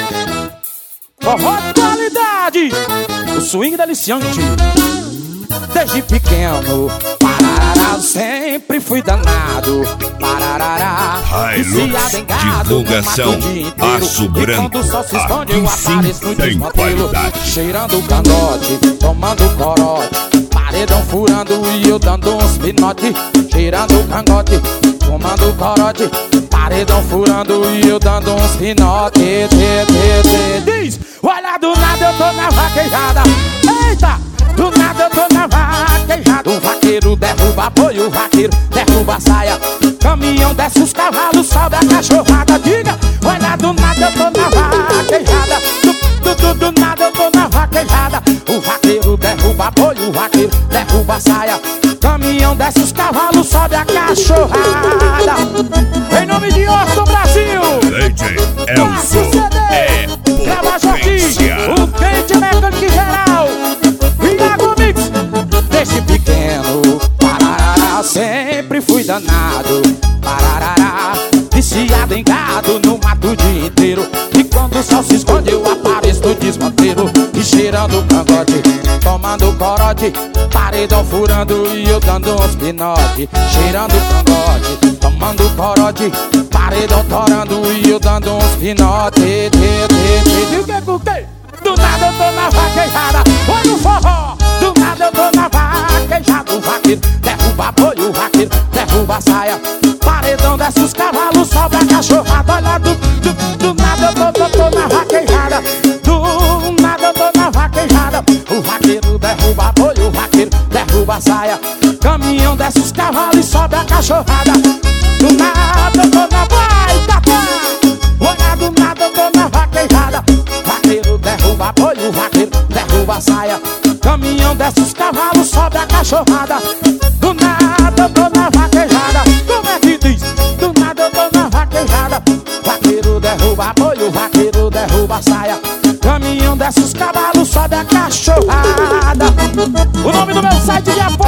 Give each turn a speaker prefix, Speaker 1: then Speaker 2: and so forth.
Speaker 1: Forró de qualidade, o swing deliciante. Desde pequeno, pararará, sempre fui danado. Pararará,
Speaker 2: Hilux Divulgação, Aço Branco, aqui sim tem qualidade.
Speaker 1: Cheirando cangote, tomando corote, paredão furando e eu dando uns pinote. Cheirando cangote, tomando corote, paredão furando e eu dando uns pinote. Diz, olha, do nada eu tô na vaquejada. Eita, do nada eu tô na vaquejada. O vaqueiro derruba boi, o vaqueiro derruba a saia. Caminhão desce os cavalos, sobe a cachorrada. Diga, olha, do nada eu tô na vaquejada. Do nada eu tô na vaquejada. O vaqueiro derruba boi, o vaqueiro derruba a saia. Caminhão desce os cavalos, sobe a cachorrada. Em nome de Orson Brasil,
Speaker 2: DJ Elson é potência.
Speaker 1: o quente mecânico geral. Iago Mix. Desde pequeno, pararará, sempre fui danado. Pararará, viciado em gado, no mato o dia inteiro. E quando o sol se esconde eu apareço no desmanteiro. E cheirando cangote, tomando corote, paredão furando e eu dando uns pinote. Cheirando cangote, tomando corote, paredão torando e eu dando uns pinote. Do nada eu tô na vaquejada, olha o forró. Do nada eu tô na vaquejada. O vaqueiro derruba boi, o vaqueiro derruba a saia. Paredão desce os cavalos, sobe a cachorrada. Olha, do nada eu tô na vaquejada. Do nada eu tô na vaquejada. O vaqueiro derruba boi, o vaqueiro derruba a saia. Caminhão desce os cavalos e sobe a cachorrada. Do nada eu tô na baita. Olha, do nada eu tô na vaquejada. Vaqueiro derruba boi, o vaqueiro derruba a saia. Caminhão desce os cavalos, sobe a cachorrada. Do nada eu tô na vaquejada. Como é que diz? Do nada eu tô na vaquejada. Vaqueiro derruba boi, o vaqueiro derruba a saia. Caminhão desce os cavalos, sobe a cachorrada. O nome do meu site é